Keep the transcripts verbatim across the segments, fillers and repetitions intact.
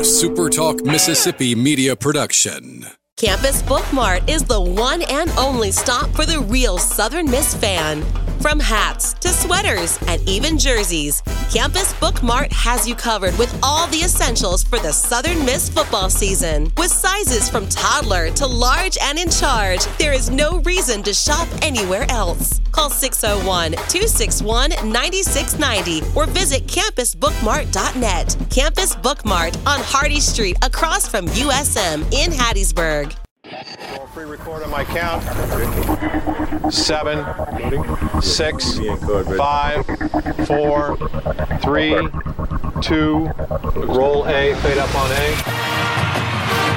a SuperTalk Mississippi media production. Campus Bookmart is the one and only stop for the real Southern Miss fan. From hats to sweaters and even jerseys, Campus Bookmart has you covered with all the essentials for the Southern Miss football season. With sizes from toddler to large and in charge, there is no reason to shop anywhere else. Call six oh one, two six one, nine six nine oh or visit campus bookmart dot net. Campus Bookmart on Hardy Street across from U S M in Hattiesburg. Free record on my count. Seven, six, five, four, three, two, roll A, fade up on A.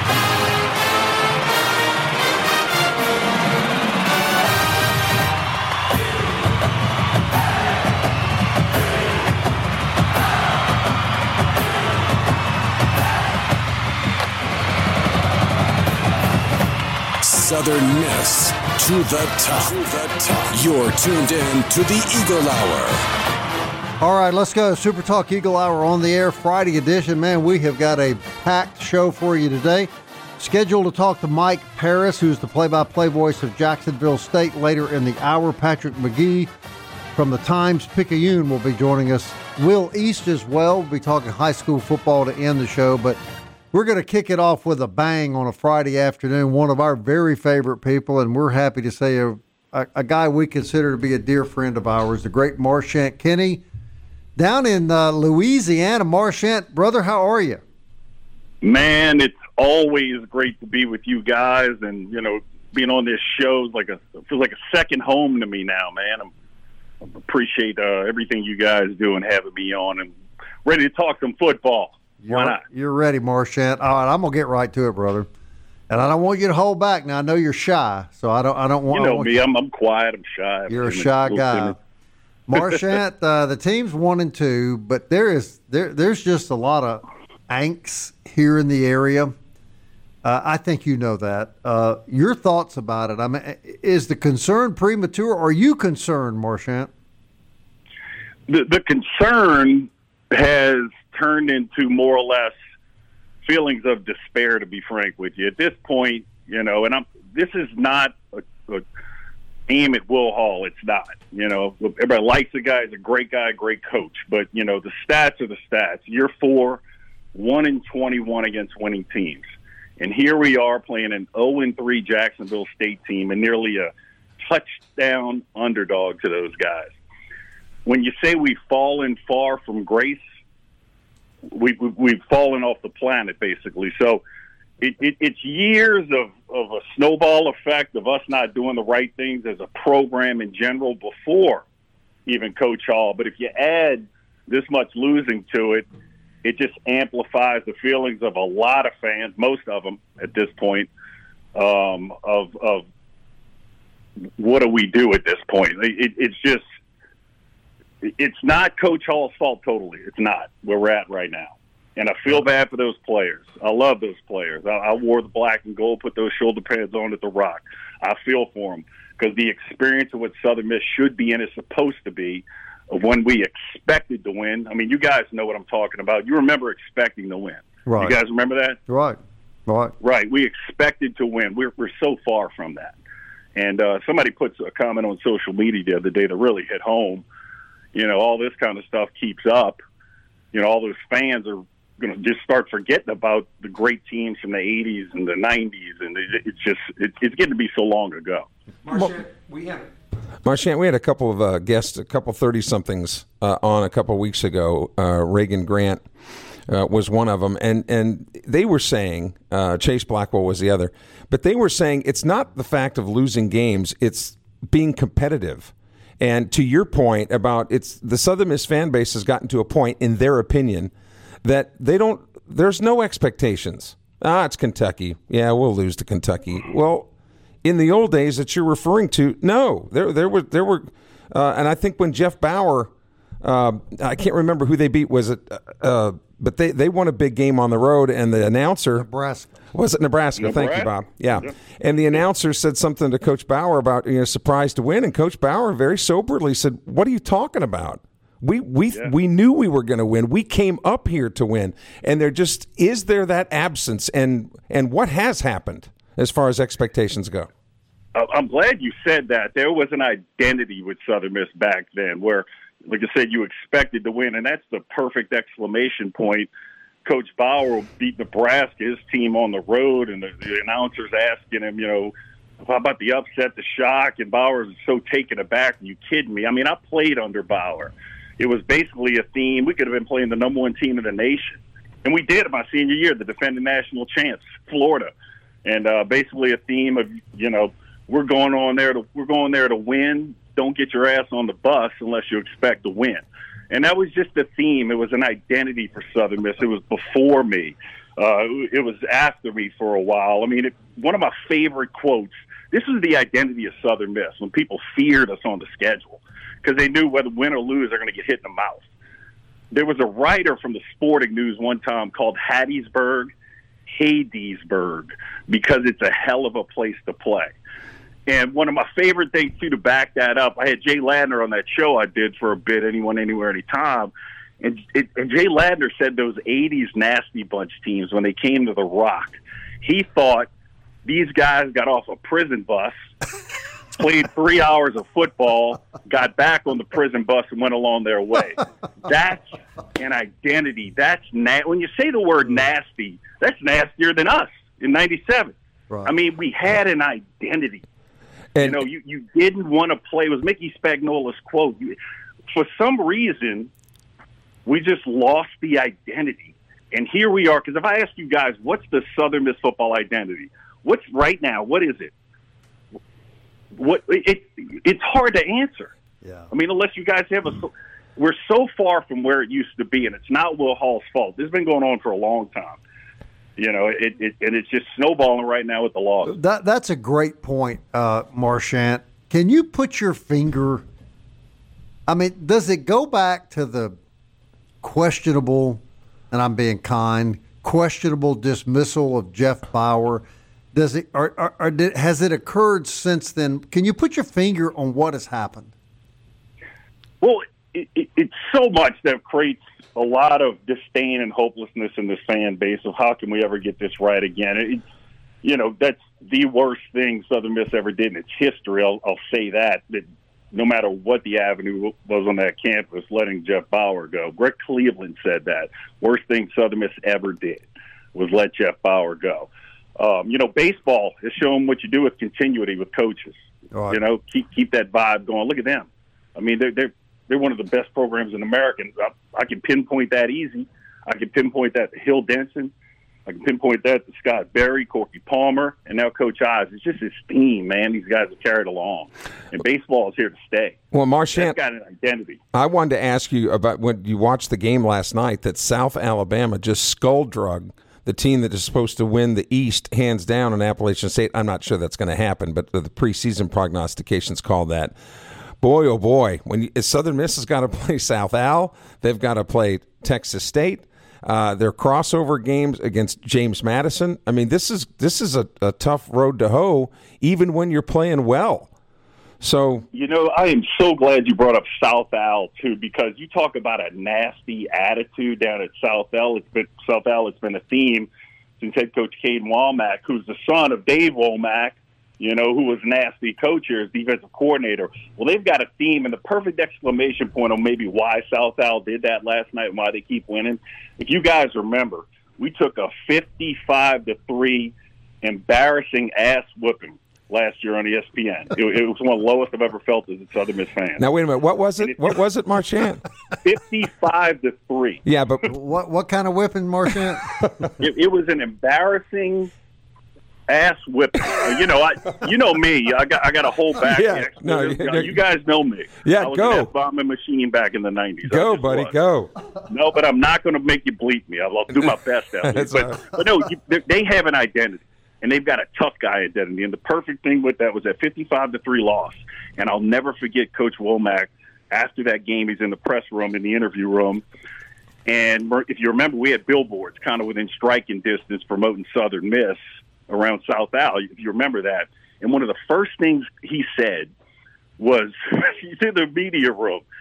Southern Miss to the top. To the top. You're tuned in to the Eagle Hour. All right, let's go. Super Talk Eagle Hour on the air, Friday edition. Man, we have got a packed show for you today. Scheduled to talk to Mike Paris, who's the play-by-play voice of Jacksonville State later in the hour. Patrick McGee from the Times-Picayune will be joining us. Will East as well. We'll be talking high school football to end the show, but we're going to kick it off with a bang on a Friday afternoon. One of our very favorite people, and we're happy to say a, a, a guy we consider to be a dear friend of ours, the great Marchant Kenney, down in uh, Louisiana. Marchant, brother, how are you? Man, it's always great to be with you guys, and you know, being on this show is like a feels like a second home to me now, man. I'm, I appreciate uh, everything you guys do and having me on, and ready to talk some football. You're, Why not? You're ready, Marchant. All right, I'm gonna get right to it, brother. And I don't want you to hold back. Now I know you're shy, so I don't. I don't want. You know want me. you, I'm. I'm quiet. I'm shy. You're a I'm shy a guy, Marchant. uh, the team's one and two, but there is there. There's just a lot of angst here in the area. Uh, I think you know that. Uh, your thoughts about it? I mean, is the concern premature? Are you concerned, Marchant? The the concern has turned into more or less feelings of despair, to be frank with you. At this point, you know, and I'm this is not a, a aim at Will Hall. It's not. You know, everybody likes the guy. He's a great guy, great coach. But, you know, the stats are the stats. Year four, one and twenty-one against winning teams. And here we are playing an oh and three Jacksonville State team and nearly a touchdown underdog to those guys. When you say we've fallen far from grace, we, we, we've fallen off the planet, basically. So it, it, it's years of, of a snowball effect of us not doing the right things as a program in general before even Coach Hall. But if you add this much losing to it, it just amplifies the feelings of a lot of fans, most of them at this point, um, of, of what do we do at this point? It, it's just, it's not Coach Hall's fault totally. It's not where we're at right now. And I feel bad for those players. I love those players. I, I wore the black and gold, put those shoulder pads on at the Rock. I feel for them because the experience of what Southern Miss should be and is supposed to be of when we expected to win. I mean, you guys know what I'm talking about. You remember expecting to win. Right. You guys remember that? Right. Right. Right. We expected to win. We're, we're so far from that. And uh, somebody puts a comment on social media the other day that really hit home. You know, all this kind of stuff keeps up. You know, all those fans are going to just start forgetting about the great teams from the eighties and the nineties, and it, it's just it, it's getting to be so long ago. Marchant, we have Marchant, we had a couple of uh, guests, a couple thirty-somethings uh, on a couple of weeks ago. Uh, Reagan Grant uh, was one of them, and and they were saying uh, Chase Blackwell was the other, but they were saying it's not the fact of losing games; it's being competitive. And to your point about it's the Southern Miss fan base has gotten to a point, in their opinion, that they don't. There's no expectations. Ah, it's Kentucky. Yeah, we'll lose to Kentucky. Well, in the old days that you're referring to, no, there there were there were, uh, and I think when Jeff Bauer, uh, I can't remember who they beat. Was it? Uh, but they, they won a big game on the road, and the announcer Nebraska. Was it Nebraska? Nebraska. Thank you, Bob. Yeah. yeah. And the announcer said something to Coach Bauer about, you know, surprised to win, and Coach Bauer very soberly said, "What are you talking about? We we Yeah. we knew we were going to win. We came up here to win, and there just is there that absence, and and what has happened as far as expectations go? I'm glad you said that. There was an identity with Southern Miss back then where, like I said, you expected to win, and that's the perfect exclamation point. Coach Bauer beat Nebraska, his team, on the road, and the, the announcers asking him, you know, how about the upset, the shock, and Bauer was so taken aback. Are you kidding me? I mean, I played under Bauer. It was basically a theme. We could have been playing the number one team in the nation, and we did my senior year, the defending national champs, Florida, and uh, basically a theme of, you know, We're going on there to we're going there to win. Don't get your ass on the bus unless you expect to win. And that was just a theme. It was an identity for Southern Miss. It was before me. Uh, it was after me for a while. I mean, it, one of my favorite quotes. This was the identity of Southern Miss when people feared us on the schedule because they knew whether win or lose, they're going to get hit in the mouth. There was a writer from the Sporting News one time called Hattiesburg, Hadesburg, because it's a hell of a place to play. And one of my favorite things, too, to back that up, I had Jay Ladner on that show I did for a bit, Anyone, Anywhere, Anytime. And, it, and Jay Ladner said those eighties Nasty Bunch teams, when they came to the Rock, he thought these guys got off a prison bus, played three hours of football, got back on the prison bus, and went along their way. That's an identity. That's na- When you say the word nasty, that's nastier than us in ninety-seven. Right. I mean, we had an identity. And, you know, you, you didn't want to play. It was Mickey Spagnola's quote. You, for some reason, we just lost the identity. And here we are. Because if I ask you guys, what's the Southern Miss football identity? What's right now? What is it? What it, it it's hard to answer. Yeah. I mean, unless you guys have a, we're so far from where it used to be, and it's not Will Hall's fault. This has been going on for a long time. You know, it, it and it's just snowballing right now with the loss. That that's a great point, uh, Marchant. Can you put your finger? I mean, does it go back to the questionable, and I'm being kind, questionable dismissal of Jeff Bauer? Does it or, or, or did, has it occurred since then? Can you put your finger on what has happened? Well, it, it, it's so much that creates a lot of disdain and hopelessness in this fan base of how can we ever get this right again? It, you know, that's the worst thing Southern Miss ever did in its history. I'll, I'll say that, that no matter what the avenue was on that campus, letting Jeff Bauer go. Greg Cleveland said that. Worst thing Southern Miss ever did was let Jeff Bauer go. Um, you know, baseball has shown what you do with continuity with coaches. Right. You know, keep keep that vibe going. Look at them. I mean, they're, they're, they're one of the best programs in America. I, I can pinpoint that easy. I can pinpoint that to Hill Denson. I can pinpoint that to Scott Berry, Corky Palmer, and now Coach Oz. It's just his team, man. These guys are carried along. And baseball is here to stay. Well, Marchant, it's got an identity. I wanted to ask you about when you watched the game last night that South Alabama just skull-drug the team that is supposed to win the East hands down in Appalachian State. I'm not sure that's going to happen, but the preseason prognostications call that. Boy, oh boy, when you, Southern Miss has got to play South Al, they've got to play Texas State. Uh, their crossover games against James Madison. I mean, this is this is a, a tough road to hoe, even when you're playing well. So, you know, I am so glad you brought up South Al too, because you talk about a nasty attitude down at South Al. It's been South Al. It's been a theme since head coach Cade Womack, who's the son of Dave Womack, you know, who was nasty coach here as defensive coordinator. Well, they've got a theme, and the perfect exclamation point on maybe why South Al did that last night and why they keep winning. If you guys remember, we took a fifty-five to three embarrassing ass whooping last year on E S P N. It, it was one of the lowest I've ever felt as a Southern Miss fan. Now, wait a minute. What was it? it what was it, Marchant? fifty-five to three. Yeah, but what what kind of whipping, Marchant? it, it was an embarrassing ass whipping. You know, I you know me. I got I got to hold back. Yeah, no, you, you guys know me. Yeah, I was go. an F-bombing machine back in the nineties. Go, buddy, was. go. No, but I'm not going to make you bleep me. I'll do my best out there. But, but no, you, they have an identity. And they've got a tough guy identity. And the perfect thing with that was that fifty-five to three loss. And I'll never forget Coach Womack. After that game, he's in the press room, in the interview room. And if you remember, we had billboards kind of within striking distance promoting Southern Miss around South Al, if you remember that. And one of the first things he said was, he's in the media room.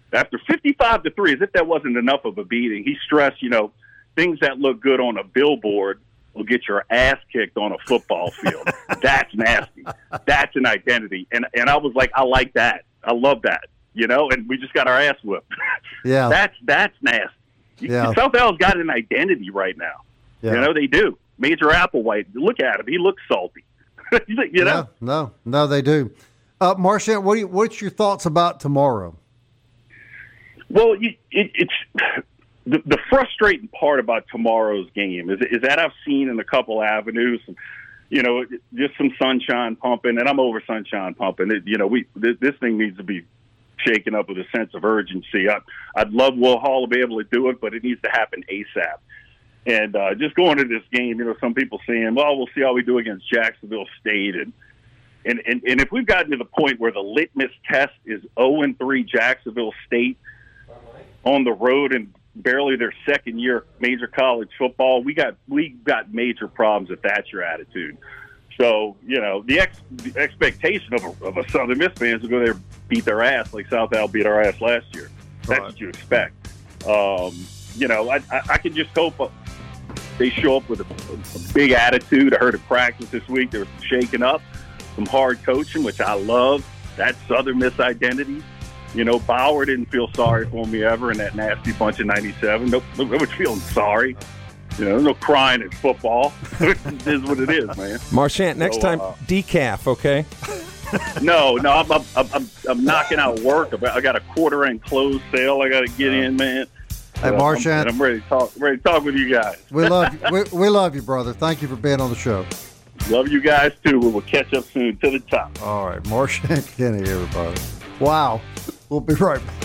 after fifty-five to three, as if that wasn't enough of a beating, he stressed, you know, things that look good on a billboard will get your ass kicked on a football field. That's nasty. That's an identity. And and I was like, I like that. I love that. You know, and we just got our ass whipped. Yeah. that's that's nasty. Yeah. South Al's got an identity right now. Yeah. You know, they do. Major Applewhite, look at him. He looks salty. you know? No, no, no, they do. Uh, Marchant, what do you, what's your thoughts about tomorrow? Well, you, it, it's the, the frustrating part about tomorrow's game is, is that I've seen in a couple avenues, you know, just some sunshine pumping, and I'm over sunshine pumping. It, you know, we this, this thing needs to be shaken up with a sense of urgency. I, I'd love Will Hall to be able to do it, but it needs to happen ASAP. And uh, just going to this game, you know, some people saying, well, we'll see how we do against Jacksonville State. And and, and, and if we've gotten to the point where the litmus test is oh and three Jacksonville State on the road and barely their second year major college football, we got we got major problems if that's your attitude. So, you know, the, ex, the expectation of a, of a Southern Miss fan is to go there and beat their ass like South Al beat our ass last year. That's right. What you expect. Um, you know, I, I, I can just hope they show up with a, a big attitude. I heard at practice this week there was some shaking up, some hard coaching, which I love. That's Southern Miss identity. You know, Bauer didn't feel sorry for me ever in that nasty bunch of ninety-seven. No, nobody was feeling sorry. You know, no crying at football. It is what it is, man. Marchant, next so, time, uh, decaf, okay? no, no, I'm, I'm, I'm, I'm knocking out work. I got a quarter-end closed sale I got to get in, man. Hey, Marchant, I'm, I'm ready to talk. Ready to talk with you guys. We love you. We, we love you, brother. Thank you for being on the show. Love you guys too. We will catch up soon to the top. All right, Marchant Kenny, everybody. Wow, we'll be right back.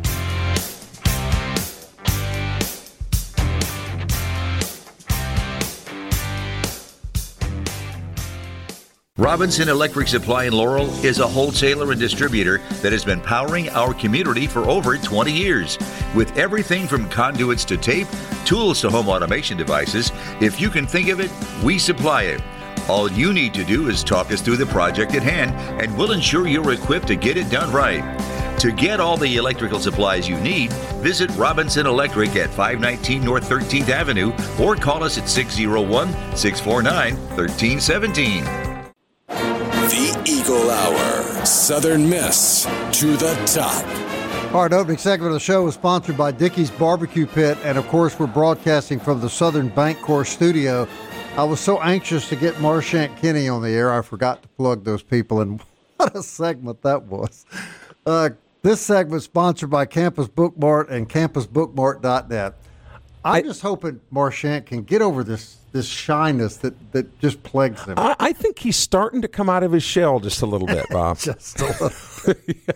Robinson Electric Supply in Laurel is a wholesaler and distributor that has been powering our community for over twenty years. With everything from conduits to tape, tools to home automation devices, if you can think of it, we supply it. All you need to do is talk us through the project at hand, and we'll ensure you're equipped to get it done right. To get all the electrical supplies you need, visit Robinson Electric at five nineteen North thirteenth Avenue or call us at six oh one, six four nine, one three one seven. The Eagle Hour, Southern Miss to the top. All right, opening segment of the show is sponsored by Dickey's Barbecue Pit, and of course we're broadcasting from the Southern Bancorp studio. I was so anxious to get Marchant Kenny on the air, I forgot to plug those people, and what a segment that was. Uh, this segment is sponsored by Campus Book Mart and campus book mart dot net. I'm I, just hoping Marchant can get over this this shyness that, that just plagues him. I, I think he's starting to come out of his shell just a little bit, Bob. just a little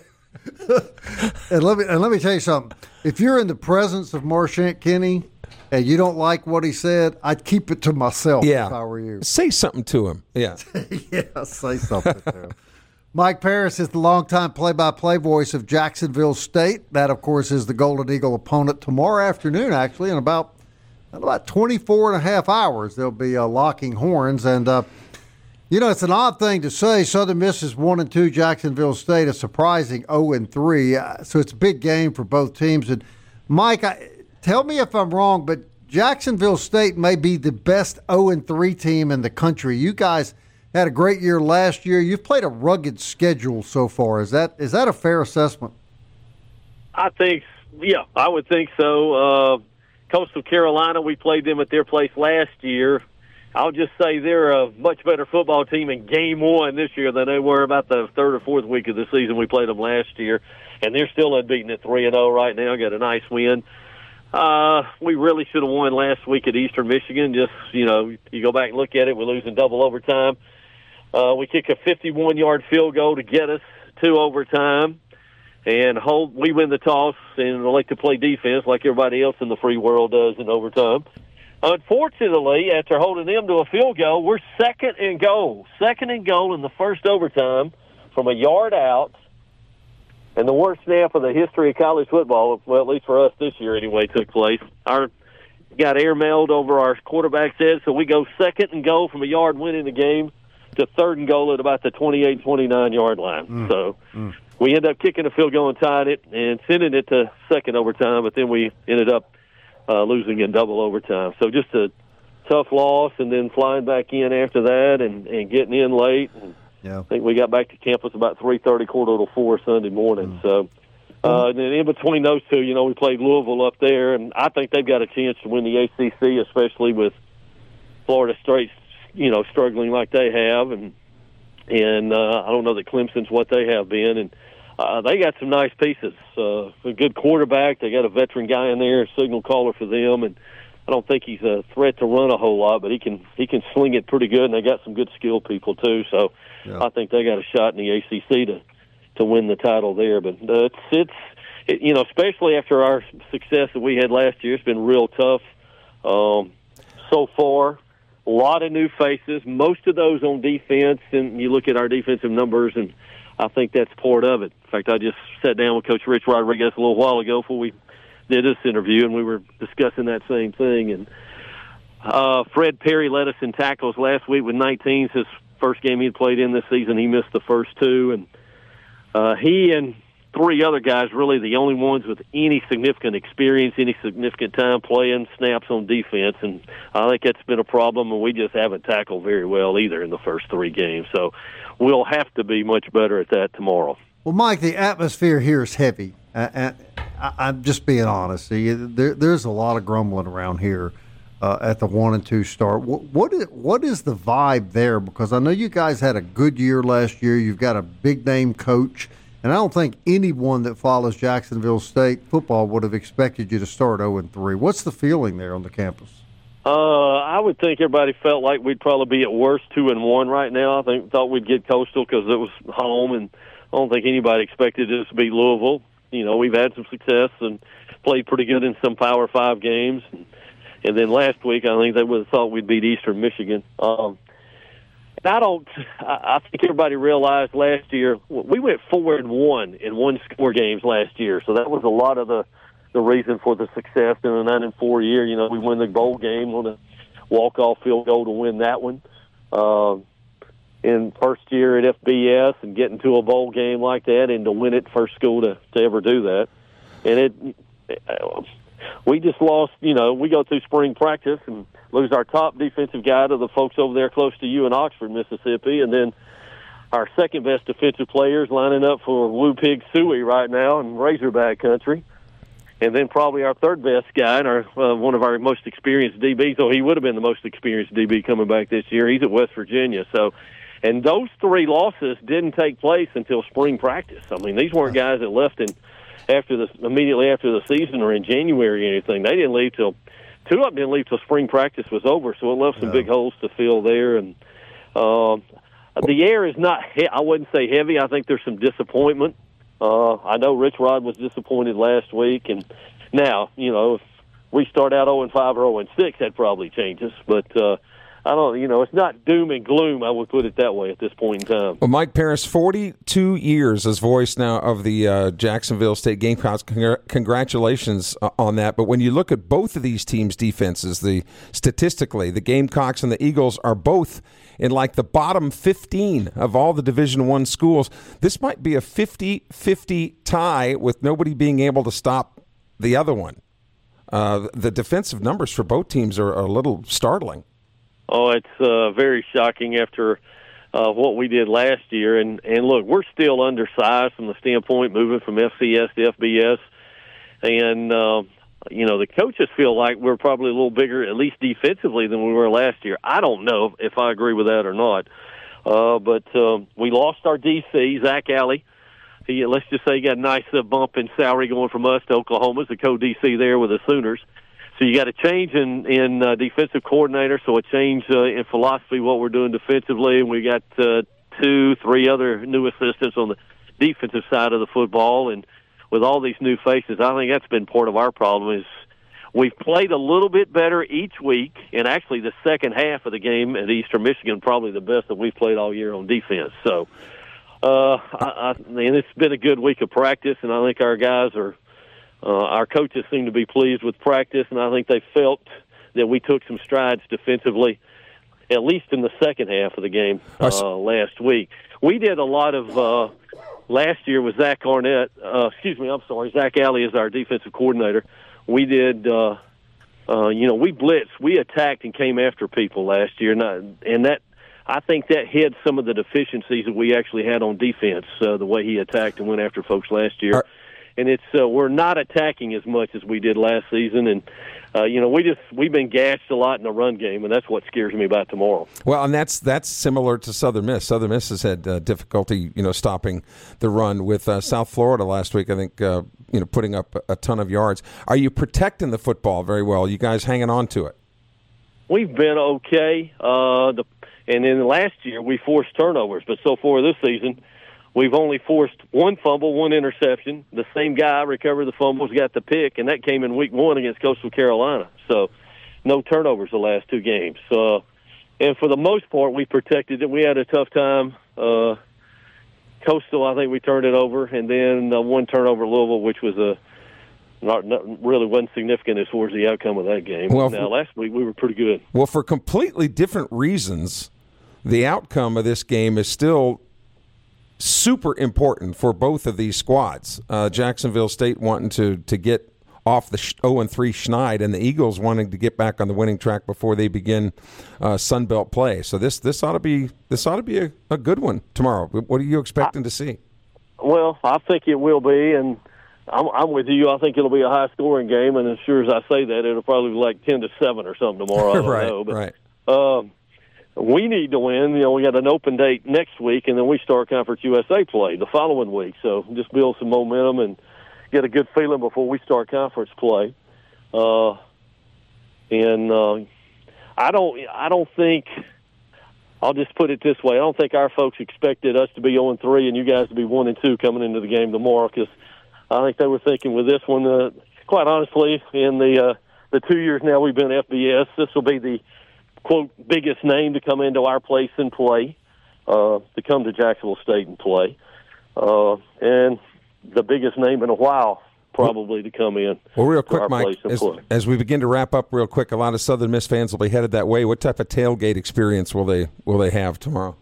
bit. and let me and let me tell you something. If you're in the presence of Marchant Kenny and you don't like what he said, I'd keep it to myself yeah. if I were you. Say something to him. Yeah. yeah, say something to him. Mike Paris is the longtime play-by-play voice of Jacksonville State. That, of course, is the Golden Eagle opponent tomorrow afternoon, actually, in about in about twenty-four and a half hours. They'll be uh, locking horns. And, uh, you know, it's an odd thing to say. Southern Miss is one and two. Jacksonville State a surprising oh and three. Uh, so it's a big game for both teams. And, Mike, I, tell me if I'm wrong, but Jacksonville State may be the best oh and three team in the country. You guys had a great year last year. You've played a rugged schedule so far. Is that is that a fair assessment? I think, yeah, I would think so. Uh, Coastal Carolina, we played them at their place last year. I'll just say they're a much better football team in game one this year than they were about the third or fourth week of the season we played them last year. And they're still unbeaten at three and oh right now, got a nice win. Uh, we really should have won last week at Eastern Michigan. Just, you know, you go back and look at it, we're losing double overtime. Uh, we kick a fifty-one-yard field goal to get us to overtime, and hold. We win the toss and like to play defense like everybody else in the free world does in overtime. Unfortunately, after holding them to a field goal, we're second and goal. Second and goal in the first overtime from a yard out, and the worst snap of the history of college football, well, at least for us this year anyway, took place. Our got airmailed over our quarterback's head, so we go second and goal from a yard winning the game to third and goal at about the twenty-eight, twenty-nine yard line. Mm. So mm. we ended up kicking a field goal and tying it and sending it to second overtime, but then we ended up uh, losing in double overtime. So just a tough loss, and then flying back in after that and, and getting in late. And yeah. I think we got back to campus about three thirty, quarter to four Sunday morning. Mm. So uh, and then in between those two, you know, we played Louisville up there, and I think they've got a chance to win the A C C, especially with Florida State, you know, struggling like they have. And, and uh, I don't know that Clemson's what they have been. And uh, they got some nice pieces. Uh, a good quarterback. They got a veteran guy in there, a signal caller for them. And I don't think he's a threat to run a whole lot, but he can he can sling it pretty good, and they got some good skilled people too. So yeah. I think they got a shot in the A C C to to win the title there. But uh, it's it's it, you know, especially after our success that we had last year, it's been real tough um, so far. A lot of new faces, most of those on defense, and you look at our defensive numbers, and I think that's part of it. In fact, I just sat down with Coach Rich Rodriguez a little while ago before we did this interview, and we were discussing that same thing. And uh, Fred Perry led us in tackles last week with nineteen. His first game he'd played in this season, he missed the first two. And uh, he and three other guys, really the only ones with any significant experience, any significant time playing snaps on defense. And I think that's been a problem, and we just haven't tackled very well either in the first three games. So we'll have to be much better at that tomorrow. Well, Mike, the atmosphere here is heavy. Uh, I, I'm just being honest. See, there, there's a lot of grumbling around here uh, at the one and two start. What, what is what is the vibe there? Because I know you guys had a good year last year. You've got a big name coach, and I don't think anyone that follows Jacksonville State football would have expected you to start oh and three. What's the feeling there on the campus? Uh, I would think everybody felt like we'd probably be at worst two and one right now. I think thought we'd get Coastal because it was home, and I don't think anybody expected us to beat Louisville. You know, we've had some success and played pretty good in some Power Five games. And, and then last week, I think they would have thought we'd beat Eastern Michigan. Um, and I don't. I, I think everybody realized last year we went four and one in one score games last year, so that was a lot of the the reason for the success in a nine and four year. You know, we won the bowl game on a walk off field goal to win that one. Um, in first year at F B S and getting to a bowl game like that and to win it, first school to, to ever do that. And it, we just lost, you know, we go through spring practice and lose our top defensive guy to the folks over there close to you in Oxford, Mississippi, and then our second best defensive players lining up for Woo Pig Suey right now in Razorback country. And then probably our third best guy and our uh, one of our most experienced D Bs, so he would have been the most experienced D B coming back this year. He's at West Virginia. So, and those three losses didn't take place until spring practice. I mean, these weren't guys that left in after the immediately after the season or in January or anything. They didn't leave till two of them didn't leave till spring practice was over. So it left some yeah. big holes to fill there. And um, the air is not. He- I wouldn't say heavy. I think there's some disappointment. Uh, I know Rich Rod was disappointed last week, and now, you know, if we start out oh and five or oh and six, that probably changes. But uh, I don't, you know, it's not doom and gloom, I would put it that way at this point in time. Well, Mike Paris, forty-two years as voice now of the uh, Jacksonville State Gamecocks. Congr- congratulations uh, on that. But when you look at both of these teams' defenses, the statistically, the Gamecocks and the Eagles are both in like the bottom fifteen of all the Division One schools. This might be a fifty-fifty tie with nobody being able to stop the other one. Uh, the defensive numbers for both teams are, are a little startling. Oh, it's uh, very shocking after uh, what we did last year. And, and, look, we're still undersized from the standpoint moving from F C S to F B S. And, uh, you know, the coaches feel like we're probably a little bigger, at least defensively, than we were last year. I don't know if I agree with that or not. Uh, but um, we lost our D C, Zach Alley. He, let's just say he got a nice uh, bump in salary going from us to Oklahoma as a co-D C there with the Sooners. So you got a change in, in uh, defensive coordinator, so a change uh, in philosophy, what we're doing defensively. And we got uh, two, three other new assistants on the defensive side of the football. And with all these new faces, I think that's been part of our problem is we've played a little bit better each week. And actually the second half of the game at Eastern Michigan, probably the best that we've played all year on defense. So, uh, I, I, and it's been a good week of practice, and I think our guys are Uh, our coaches seem to be pleased with practice, and I think they felt that we took some strides defensively, at least in the second half of the game uh, last week. We did a lot of uh, last year with Zach Arnett, uh, excuse me, I'm sorry, Zach Alley is our defensive coordinator. We did, uh, uh, you know, we blitzed, we attacked and came after people last year, and, I, and that I think that hid some of the deficiencies that we actually had on defense, uh, the way he attacked and went after folks last year. Are- And it's uh, we're not attacking as much as we did last season, and uh, you know we just we've been gashed a lot in the run game, and that's what scares me about tomorrow. Well, and that's that's similar to Southern Miss. Southern Miss has had uh, difficulty, you know, stopping the run with uh, South Florida last week. I think uh, you know putting up a ton of yards. Are you protecting the football very well? You guys hanging on to it? We've been okay, uh, the, and then last year we forced turnovers, but so far this season. We've only forced one fumble, one interception. The same guy recovered the fumbles, got the pick, and that came in week one against Coastal Carolina. So no turnovers the last two games. So, and for the most part, we protected it. We had a tough time. Uh, Coastal, I think we turned it over, and then uh, one turnover at Louisville, which was a not, not really wasn't significant as far as the outcome of that game. Well, now, last week we were pretty good. Well, for completely different reasons, the outcome of this game is still super important for both of these squads. Uh, Jacksonville State wanting to to get off the oh and three Schneid, and the Eagles wanting to get back on the winning track before they begin uh, Sun Belt play. So this this ought to be this ought to be a, a good one tomorrow. What are you expecting I, to see? Well, I think it will be, and I'm, I'm with you. I think it'll be a high scoring game, and as sure as I say that, it'll probably be like ten to seven or something tomorrow. I don't right, know, but, right. Um, We need to win. You know, we got an open date next week, and then we start Conference U S A play the following week. So just build some momentum and get a good feeling before we start conference play. Uh, and uh, I don't, I don't think. I'll just put it this way: I don't think our folks expected us to be oh and three and you guys to be one and two coming into the game tomorrow. Because I think they were thinking with this one, uh, quite honestly, in the uh, the two years now we've been F B S, this will be the quote, biggest name to come into our place and play, uh, to come to Jacksonville State and play, uh, and the biggest name in a while probably to come in. Well, real quick, to our Mike, place and as, play. as we begin to wrap up real quick, a lot of Southern Miss fans will be headed that way. What type of tailgate experience will they will they have tomorrow?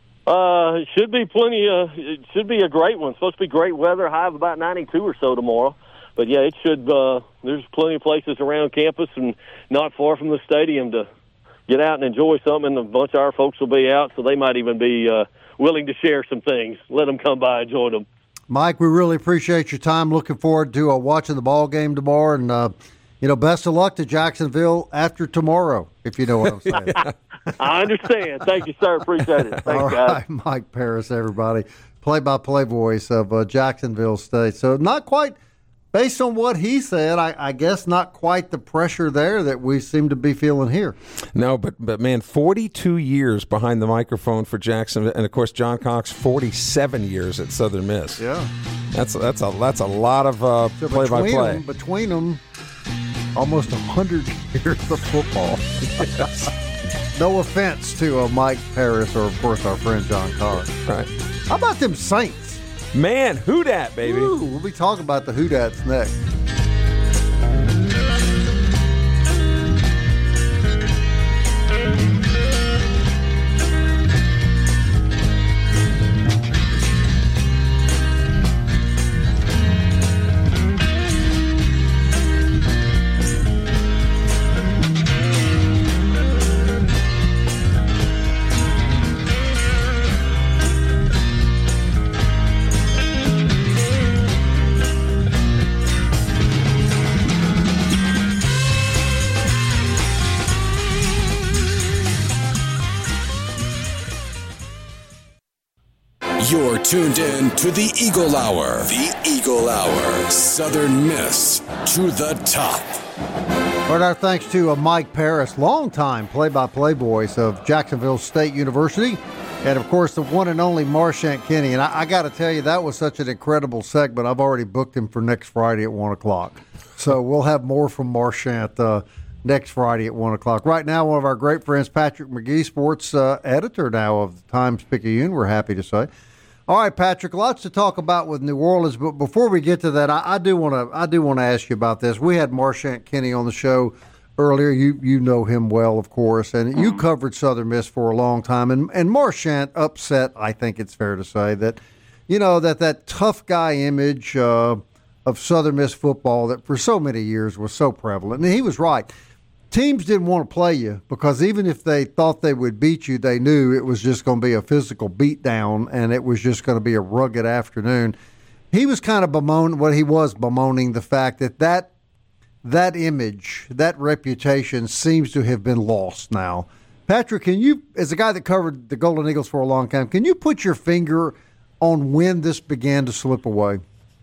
Uh, it should be plenty. Uh, it should be a great one. It's supposed to be great weather, high of about ninety-two or so tomorrow. But yeah, it should. Uh, there's plenty of places around campus and not far from the stadium to get out and enjoy something. A bunch of our folks will be out, so they might even be uh, willing to share some things. Let them come by and join them. Mike, we really appreciate your time. Looking forward to uh, watching the ball game tomorrow. And, uh, you know, best of luck to Jacksonville after tomorrow, if you know what I'm saying. I understand. Thank you, sir. Appreciate it. Thanks, All guys. right, Mike Paris, everybody. Play-by-play voice of uh, Jacksonville State. So not quite – based on what he said, I, I guess not quite the pressure there that we seem to be feeling here. No, but, but man, forty-two years behind the microphone for Jackson, and of course John Cox, forty-seven years at Southern Miss. Yeah, that's that's a that's a lot of uh, so play-by-play. Between them, almost a hundred years of football. Yes. No offense to uh, Mike Paris or of course our friend John Cox. Right. How about them Saints? Man, who dat, baby? Ooh, we'll be talking about the who dats next. You're tuned in to the Eagle Hour. The Eagle Hour. Southern Miss to the top. But our thanks to uh, Mike Paris, longtime play-by-play voice of Jacksonville State University, and of course the one and only Marchant Kenny. And I, I got to tell you, that was such an incredible segment. I've already booked him for next Friday at one o'clock. So we'll have more from Marchant uh, next Friday at one o'clock. Right now, one of our great friends, Patrick McGee, sports uh, editor now of the Times-Picayune, we're happy to say. All right, Patrick, lots to talk about with New Orleans, but before we get to that, I, I do want to I do want to ask you about this. We had Marchant Kenny on the show earlier. You you know him well, of course, and you covered Southern Miss for a long time. And and Marchant upset, I think it's fair to say, that you know, that that tough guy image uh, of Southern Miss football that for so many years was so prevalent. And he was right. Teams didn't want to play you because even if they thought they would beat you, they knew it was just going to be a physical beatdown and it was just going to be a rugged afternoon. He was kind of bemoaning, what he was bemoaning, the fact that that, that image, that reputation seems to have been lost now. Patrick, can you, as a guy that covered the Golden Eagles for a long time, can you put your finger on when this began to slip away?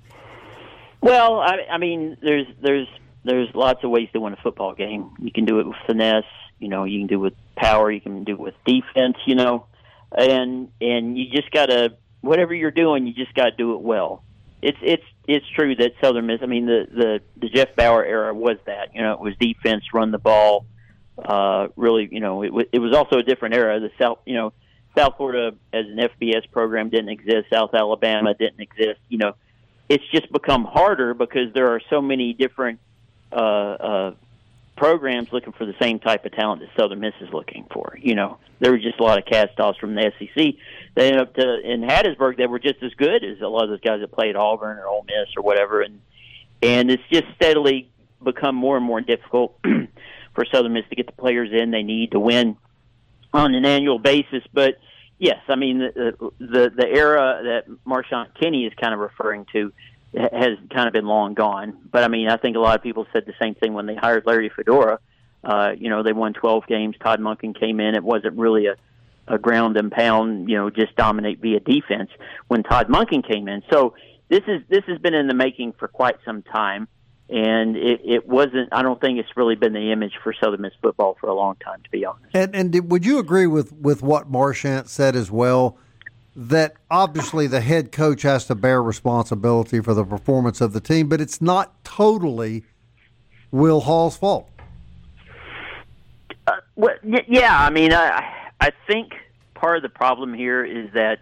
Well, I, I mean, there's there's there's lots of ways to win a football game. You can do it with finesse, you know, you can do it with power, you can do it with defense, you know, and and you just got to, whatever you're doing, you just got to do it well. It's it's it's true that Southern Miss, I mean, the, the, the Jeff Bauer era was that, you know, it was defense, run the ball. Uh, really, you know, it, w- it was also a different era. The South, you know, South Florida as an F B S program didn't exist. South Alabama didn't exist. You know, it's just become harder because there are so many different uh, uh, programs looking for the same type of talent that Southern Miss is looking for. You know, there were just a lot of cast-offs from the S E C. They ended up to, in Hattiesburg, they were just as good as a lot of those guys that played Auburn or Ole Miss or whatever, and and it's just steadily become more and more difficult for Southern Miss to get the players in they need to win on an annual basis. But yes, I mean the the, the era that Marshawn Kenny is kind of referring to has kind of been long gone. But I mean, I think a lot of people said the same thing when they hired Larry Fedora. Uh, you know, they won twelve games. Todd Monken came in. It wasn't really a, a ground and pound, you know, just dominate via defense when Todd Monken came in. So this is this has been in the making for quite some time. And it, it wasn't, I don't think it's really been the image for Southern Miss football for a long time, to be honest. And, and did, would you agree with, with what Marchant said as well, that obviously the head coach has to bear responsibility for the performance of the team, but it's not totally Will Hall's fault? Uh, well, yeah, I mean, I, I think part of the problem here is that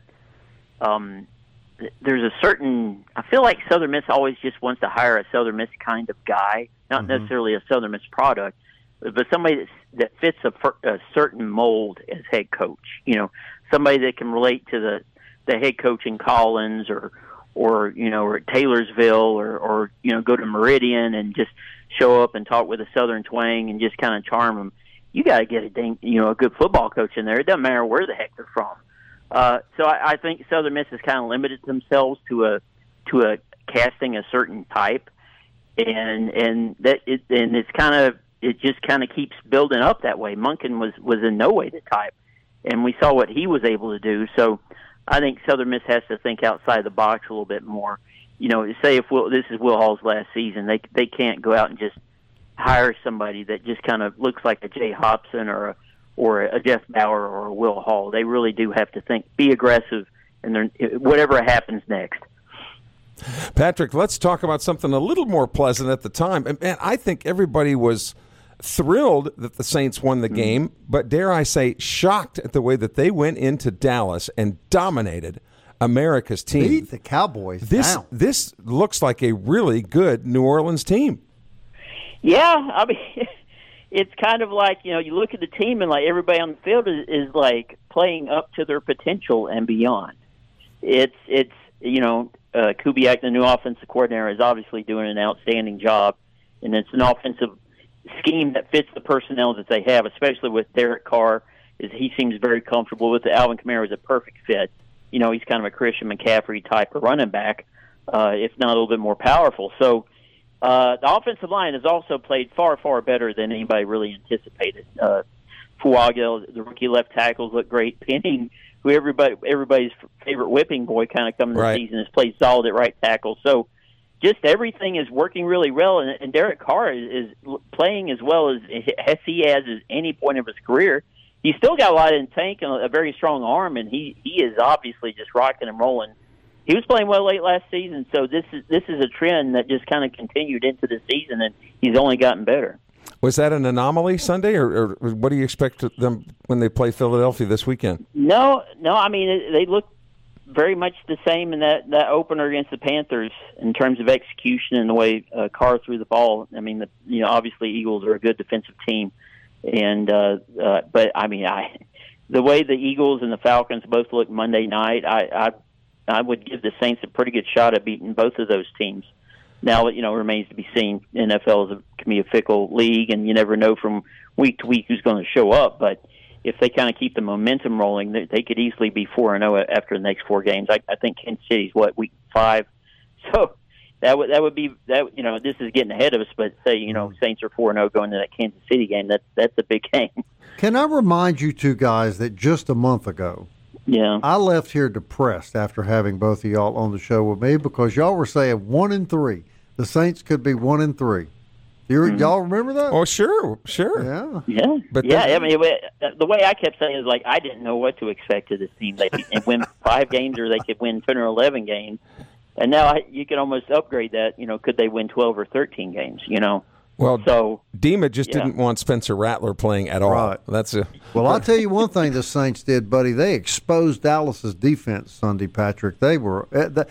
um, there's a certain, I feel like Southern Miss always just wants to hire a Southern Miss kind of guy, not mm-hmm. necessarily a Southern Miss product, but somebody that's, that fits a, a certain mold as head coach. You know, somebody that can relate to the, the head coach in Collins or, or you know, or at Taylorsville or, or, you know, go to Meridian and just show up and talk with a Southern twang and just kind of charm them. You got to get a dang, you know, a good football coach in there. It doesn't matter where the heck they're from. Uh, so I, I think Southern Miss has kind of limited themselves to a to a casting a certain type, and and that it, and it's kind of it just kind of keeps building up that way. Monken was was in no way the type, and we saw what he was able to do. So I think Southern Miss has to think outside the box a little bit more. You know, say if Will, this is Will Hall's last season, they they can't go out and just hire somebody that just kind of looks like a Jay Hobson or a or a Jeff Bauer or a Will Hall. They really do have to think, be aggressive, and whatever happens next. Patrick, let's talk about something a little more pleasant at the time. And man, I think everybody was thrilled that the Saints won the mm-hmm. game, but dare I say, shocked at the way that they went into Dallas and dominated America's team. Beat the Cowboys this, down. This looks like a really good New Orleans team. Yeah, I mean, it's kind of like, you know, you look at the team and like everybody on the field is, is like playing up to their potential and beyond. It's, it's you know, uh, Kubiak, the new offensive coordinator, is obviously doing an outstanding job, and it's an offensive scheme that fits the personnel that they have, especially with Derek Carr. Is he seems very comfortable with it. Alvin Kamara is a perfect fit. You know, he's kind of a Christian McCaffrey type of running back, uh, if not a little bit more powerful. So, Uh, the offensive line has also played far, far better than anybody really anticipated. Uh, Fuaga, the rookie left tackles, look great. Penning, who everybody everybody's favorite whipping boy, kind of coming right. this season, has played solid at right tackle. So, just everything is working really well, and, and Derek Carr is, is playing as well as, as he has at any point of his career. He's still got a lot in the tank and a very strong arm, and he he is obviously just rocking and rolling. He was playing well late last season, so this is this is a trend that just kind of continued into the season, and he's only gotten better. Was that an anomaly Sunday, or, or what do you expect them when they play Philadelphia this weekend? No, no. I mean, it, they look very much the same in that, that opener against the Panthers in terms of execution and the way uh, Carr threw the ball. I mean, the, you know, obviously Eagles are a good defensive team, and uh, uh, but I mean, I the way the Eagles and the Falcons both look Monday night, I. I I would give the Saints a pretty good shot at beating both of those teams. Now, you know, it remains to be seen. N F L is a, can be a fickle league, and you never know from week to week who's going to show up. But if they kind of keep the momentum rolling, they, they could easily be four and zero after the next four games. I, I think Kansas City's what week five, so that would that would be that. You know, this is getting ahead of us. But say you know Saints are four and zero going to that Kansas City game. That's that's a big game. Can I remind you two guys that just a month ago, yeah, I left here depressed after having both of y'all on the show with me because y'all were saying one and three. The Saints could be one and three. You, mm-hmm. Y'all remember that? Oh, sure, sure. Yeah, yeah, but yeah. then, I mean, the way I kept saying is like I didn't know what to expect of this team. They could win five games, or they could win ten or eleven games. And now I, you can almost upgrade that. You know, could they win twelve or thirteen games? You know. Well, so Dima just yeah. didn't want Spencer Rattler playing at all. Right. That's a well. I'll tell you one thing the Saints did, buddy. They exposed Dallas's defense Sunday, Patrick. They were.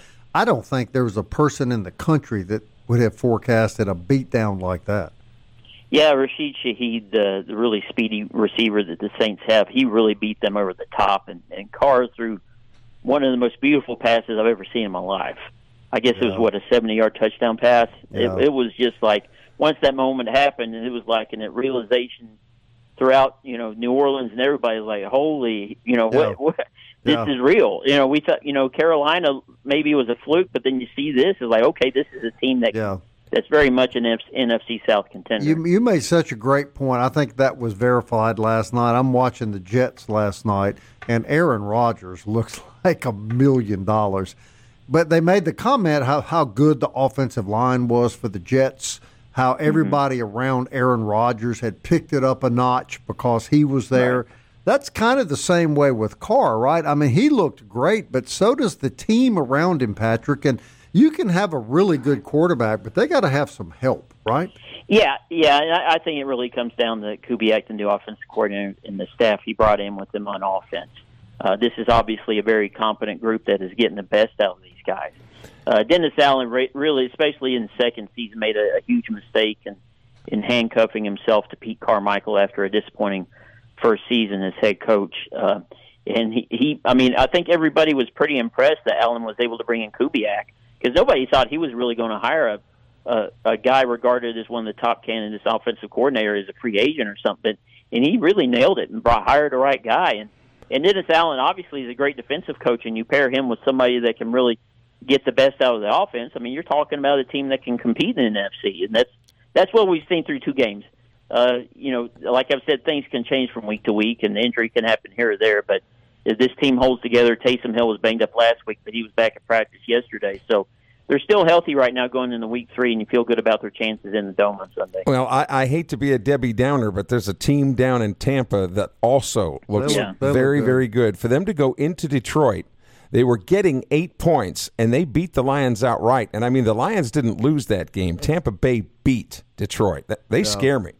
I don't think there was a person in the country that would have forecasted a beatdown like that. Yeah, Rashid Shaheed, the, the really speedy receiver that the Saints have, he really beat them over the top. And, and Carr threw one of the most beautiful passes I've ever seen in my life. I guess yeah. it was, what, a seventy-yard touchdown pass? Yeah. It, it was just like, once that moment happened, it was like an, a realization throughout, you know, New Orleans, and everybody's like, holy, you know, yeah. what, what this yeah. is real. You know, we thought, you know, Carolina maybe it was a fluke, but then you see this, it's like, okay, this is a team that yeah. that's very much an N F C South contender. You, you made such a great point. I think that was verified last night. I'm watching the Jets last night, and Aaron Rodgers looks like a million dollars. But they made the comment how, how good the offensive line was for the Jets, how everybody mm-hmm. around Aaron Rodgers had picked it up a notch because he was there. Right. That's kind of the same way with Carr, right? I mean, he looked great, but so does the team around him, Patrick. And you can have a really good quarterback, but they got to have some help, right? Yeah, yeah. I, I think it really comes down to Kubiak, the new offensive coordinator, and the staff he brought in with him on offense. Uh, this is obviously a very competent group that is getting the best out of these guys. Uh, Dennis Allen, really, especially in the second season, made a, a huge mistake in, in handcuffing himself to Pete Carmichael after a disappointing first season as head coach. Uh, and he, he, I mean, I think everybody was pretty impressed that Allen was able to bring in Kubiak because nobody thought he was really going to hire a, a, a guy regarded as one of the top candidates, offensive coordinator, as a free agent or something. And he really nailed it and brought hired the right guy. And and Dennis Allen obviously is a great defensive coach, and you pair him with somebody that can really get the best out of the offense. I mean, you're talking about a team that can compete in the N F C, and that's that's what we've seen through two games. Uh, you know, like I've said, things can change from week to week, and the injury can happen here or there. But if this team holds together, Taysom Hill was banged up last week, but he was back at practice yesterday. So they're still healthy right now going into week three, and you feel good about their chances in the Dome on Sunday. Well, I, I hate to be a Debbie Downer, but there's a team down in Tampa that also looks yeah. very, good. very good. For them to go into Detroit, they were getting eight points, and they beat the Lions outright. And, I mean, the Lions didn't lose that game. Tampa Bay beat Detroit. They yeah. scare me.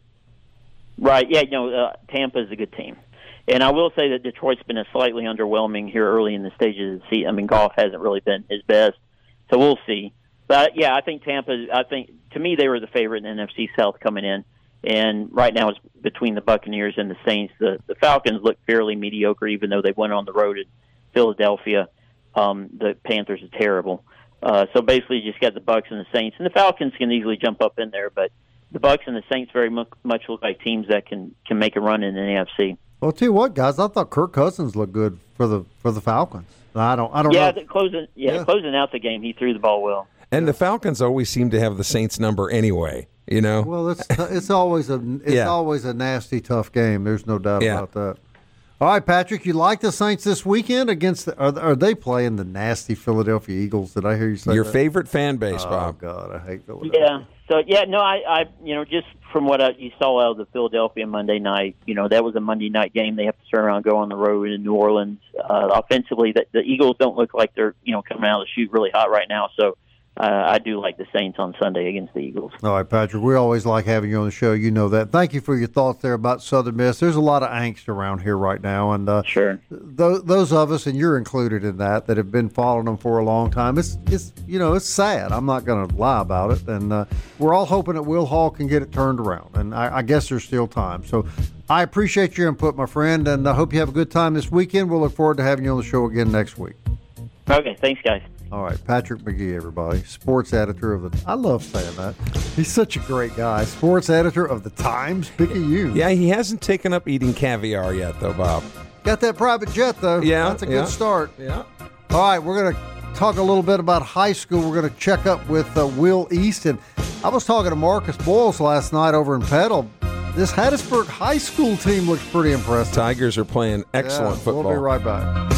Right, yeah, you know, uh, Tampa is a good team. And I will say that Detroit's been a slightly underwhelming here early in the stages of the season. I mean, Goff hasn't really been his best, so we'll see. But, yeah, I think Tampa, I think, to me, they were the favorite in the N F C South coming in. And right now it's between the Buccaneers and the Saints. The, the Falcons look fairly mediocre, even though they went on the road in Philadelphia. Um, the Panthers are terrible. Uh, so basically you just got the Bucs and the Saints. And the Falcons can easily jump up in there, but the Bucs and the Saints very much, much look like teams that can, can make a run in the N F C. Well, I'll tell you what, guys, I thought Kirk Cousins looked good for the for the Falcons. I don't, I don't yeah, know. The closing, yeah, yeah, closing out the game, he threw the ball well. And the Falcons always seem to have the Saints number anyway, you know. Well, it's it's always a it's yeah. always a nasty, tough game. There's no doubt yeah. about that. All right, Patrick, you like the Saints this weekend against the, are, are they playing the nasty Philadelphia Eagles? Did I hear you say Your that? favorite fan base, oh, Bob. Oh, God, I hate Philadelphia. Yeah. So, yeah, no, I, I you know, just from what I, you saw out of the Philadelphia Monday night, you know, that was a Monday night game. They have to turn around and go on the road in New Orleans. Uh, offensively, the, the Eagles don't look like they're, you know, coming out of the chute really hot right now. So, Uh, I do like the Saints on Sunday against the Eagles. All right, Patrick, we always like having you on the show. You know that. Thank you for your thoughts there about Southern Miss. There's a lot of angst around here right now, and uh, sure, th- those of us, and you're included in that, that have been following them for a long time. It's, it's you know, it's sad. I'm not going to lie about it, and uh, we're all hoping that Will Hall can get it turned around, and I, I guess there's still time. So I appreciate your input, my friend, and I hope you have a good time this weekend. We'll look forward to having you on the show again next week. Okay, thanks, guys. All right, Patrick McGee, everybody, sports editor of the. I love saying that. He's such a great guy. Sports editor of the Times. Pick a you. Yeah, he hasn't taken up eating caviar yet, though, Bob. Got that private jet, though. Yeah, that's a yeah. good start. Yeah. All right, we're going to talk a little bit about high school. We're going to check up with uh, Will Easton. I was talking to Marcus Boyles last night over in Petal. This Hattiesburg High School team looks pretty impressive. Tigers are playing excellent yeah, football. We'll be right back.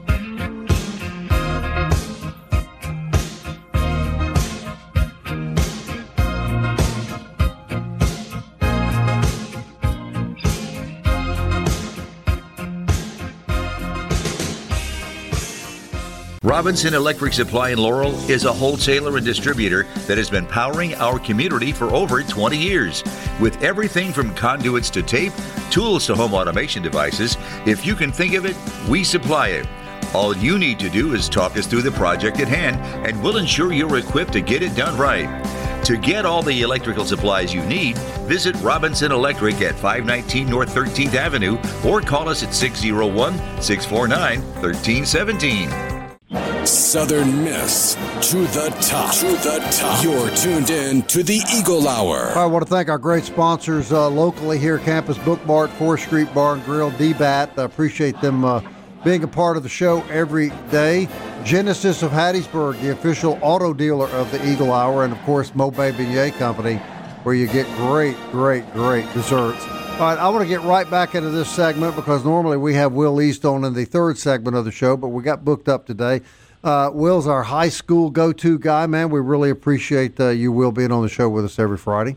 Robinson Electric Supply in Laurel is a wholesaler and distributor that has been powering our community for over twenty years. With everything from conduits to tape, tools to home automation devices, if you can think of it, we supply it. All you need to do is talk us through the project at hand, and we'll ensure you're equipped to get it done right. To get all the electrical supplies you need, visit Robinson Electric at five nineteen North thirteenth Avenue or call us at six oh one, six four nine, one three one seven. Southern Miss to the top. To the top. You're tuned in to the Eagle Hour. I want to thank our great sponsors uh, locally here, Campus Book Mart, fourth Street Bar and Grill, D BAT. I appreciate them uh, being a part of the show every day. Genesis of Hattiesburg, the official auto dealer of the Eagle Hour, and of course, Mobay Beignet Company, where you get great, great, great desserts. All right, I want to get right back into this segment because normally we have Will East on in the third segment of the show, but we got booked up today. Uh, Will's our high school go-to guy, man. We really appreciate uh, you, Will, being on the show with us every Friday.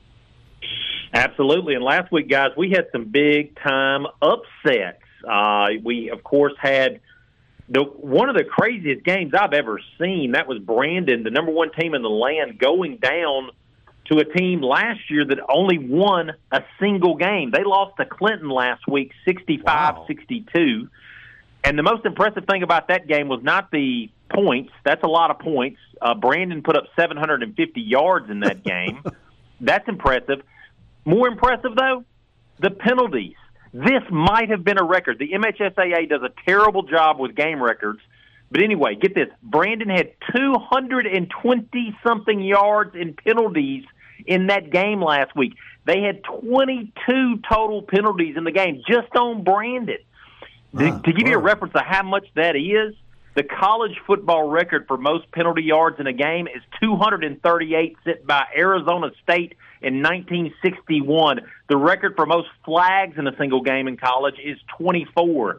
Absolutely. And last week, guys, we had some big-time upsets. Uh, we, of course, had the one of the craziest games I've ever seen. That was Brandon, the number one team in the land, going down to a team last year that only won a single game. They lost to Clinton last week, sixty-five sixty-two. Wow. And the most impressive thing about that game was not the points. That's a lot of points. Uh, Brandon put up seven hundred fifty yards in that game. That's impressive. More impressive, though, the penalties. This might have been a record. The M H S A A does a terrible job with game records. But anyway, get this. Brandon had two hundred twenty-something yards in penalties in that game last week. They had twenty-two total penalties in the game just on Brandon. Wow, to give you a wow. reference of how much that is, the college football record for most penalty yards in a game is two hundred thirty-eight, set by Arizona State in nineteen sixty-one. The record for most flags in a single game in college is twenty-four.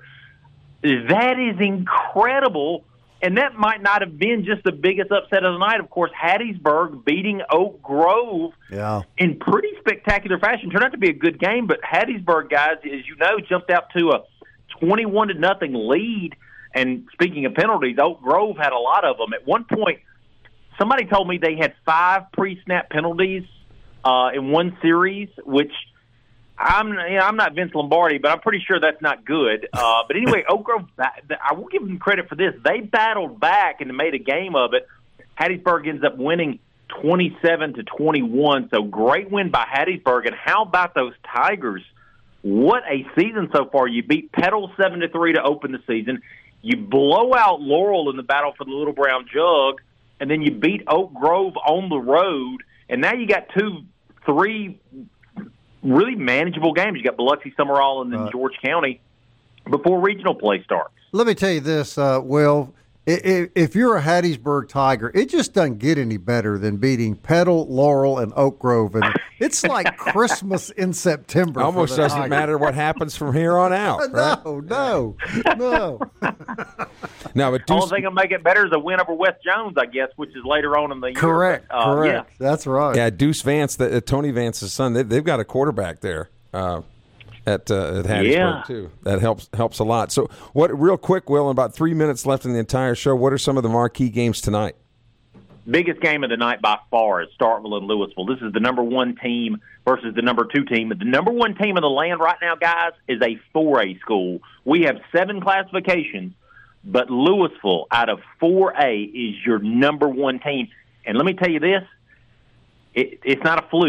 That is incredible, and that might not have been just the biggest upset of the night. Of course, Hattiesburg beating Oak Grove yeah. in pretty spectacular fashion. Turned out to be a good game, but Hattiesburg, guys, as you know, jumped out to a twenty-one to nothing lead. And speaking of penalties, Oak Grove had a lot of them. At one point, somebody told me they had five pre-snap penalties uh, in one series, which I'm you know, I'm not Vince Lombardi, but I'm pretty sure that's not good. Uh, but anyway, Oak Grove, I will give them credit for this. They battled back and made a game of it. Hattiesburg ends up winning twenty-seven to twenty-one. So great win by Hattiesburg. And how about those Tigers? What a season so far. You beat Petal seven to three to open the season. You blow out Laurel in the battle for the Little Brown Jug, and then you beat Oak Grove on the road. And now you got two, three really manageable games. You got Biloxi, Summerall, and then right. George County before regional play starts. Let me tell you this, uh, Will. If you're a Hattiesburg Tiger, it just doesn't get any better than beating Petal, Laurel, and Oak Grove. And it's like Christmas in September. Almost doesn't Tigers. matter what happens from here on out. Right? No, no, no. No, but The only thing that'll make it better is a win over West Jones, I guess, which is later on in the year. Correct, But, uh, correct. Yeah. That's right. Yeah, Deuce Vance, the, uh, Tony Vance's son, they, they've got a quarterback there uh, at uh, at Hattiesburg Yeah. too. That helps helps a lot. So, what? Real quick, Will, in about three minutes left in the entire show, what are some of the marquee games tonight? Biggest game of the night by far is Starkville and Louisville. This is the number one team versus the number two team. The number one team in the land right now, guys, is a four A school. We have seven classifications, but Louisville out of four A is your number one team. And let me tell you this, it, it's not a fluke.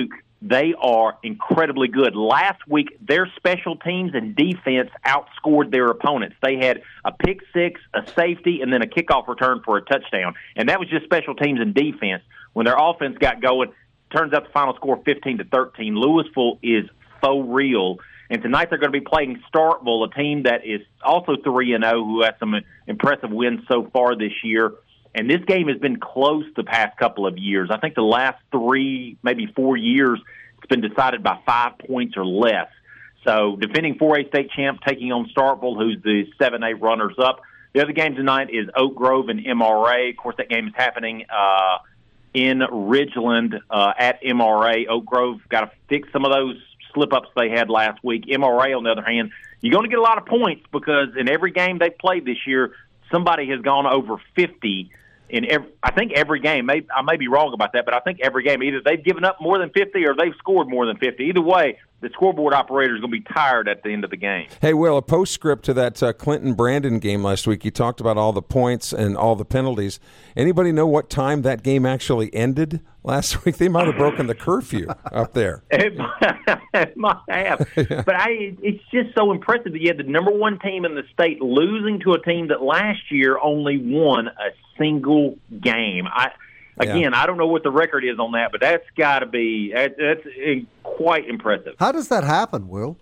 They are incredibly good. Last week, their special teams and defense outscored their opponents. They had a pick six, a safety, and then a kickoff return for a touchdown. And that was just special teams and defense. When their offense got going, turns out the final score fifteen to thirteen. Louisville is faux real. And tonight they're going to be playing Starkville, a team that is also three and oh, who has some impressive wins so far this year. And this game has been close the past couple of years. I think the last three, maybe four years, it's been decided by five points or less. So defending four A state champ taking on Starkville, who's the seven A runners-up. The other game tonight is Oak Grove and M R A. Of course, that game is happening uh, in Ridgeland uh, at M R A. Oak Grove got to fix some of those slip-ups they had last week. M R A, on the other hand, you're going to get a lot of points because in every game they've played this year, somebody has gone over fifty in every, I think every game. May, I may be wrong about that, but I think every game. Either they've given up more than fifty or they've scored more than fifty. Either way, the scoreboard operator is going to be tired at the end of the game. Hey, Will, a postscript to that uh, Clinton-Brandon game last week, you talked about all the points and all the penalties. Anybody know what time that game actually ended last week? They might have broken the curfew up there. It might, it might have. Yeah. But I, it's just so impressive that you had the number one team in the state losing to a team that last year only won a single game. I Again, yeah. I don't know what the record is on that, but that's got to be that, that's quite impressive. How does that happen, Will?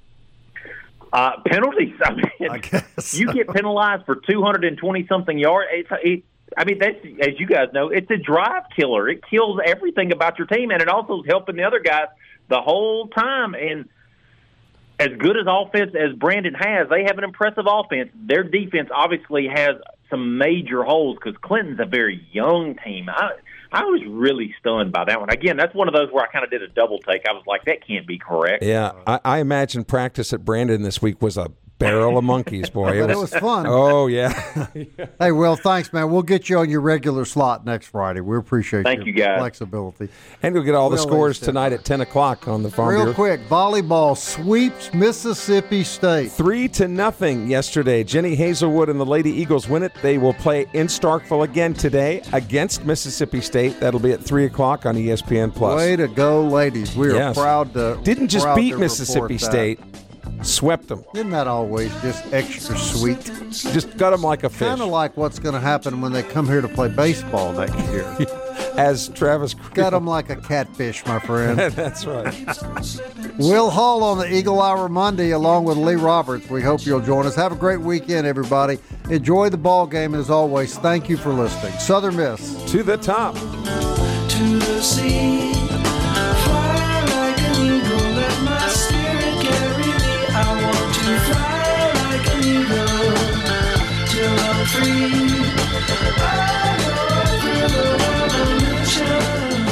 Uh, penalties. I mean, I guess. You get penalized for two hundred twenty something yards. It's, it, I mean, that's, as you guys know, it's a drive killer. It kills everything about your team, and it also is helping the other guys the whole time. And as good as offense as Brandon has, they have an impressive offense. Their defense obviously has some major holes because Clinton's a very young team. I, I was really stunned by that one. Again, that's one of those where I kind of did a double take. I was like, that can't be correct. Yeah, I, I imagine practice at Brandon this week was a barrel of monkeys, boy. It was, it was fun. Oh, yeah. Hey, Will, thanks, man. We'll get you on your regular slot next Friday. We appreciate Thank your you, guys. flexibility. And we'll get all Will the scores tonight at ten o'clock on the Farm Real Bureau. quick, volleyball sweeps Mississippi State. Three to nothing yesterday. Jenny Hazelwood and the Lady Eagles win it. They will play in Starkville again today against Mississippi State. That'll be at three o'clock on E S P N Plus. Way to go, ladies. We are yes. proud to Didn't just proud beat to Mississippi State. Swept them. Isn't that always just extra sweet? Just got them like a fish. Kind of like what's going to happen when they come here to play baseball next year. As Travis got them like a catfish, my friend. That's right. Will Hall on the Eagle Hour Monday along with Lee Roberts. We hope you'll join us. Have a great weekend, everybody. Enjoy the ball game as always. Thank you for listening. Southern Miss. To the top. To the sea. Fly like an eagle. Let my spirit carry me. I want to fly like an eagle till I'm free.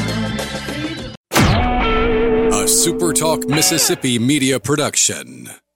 I go through the revolution. A SuperTalk Mississippi media production.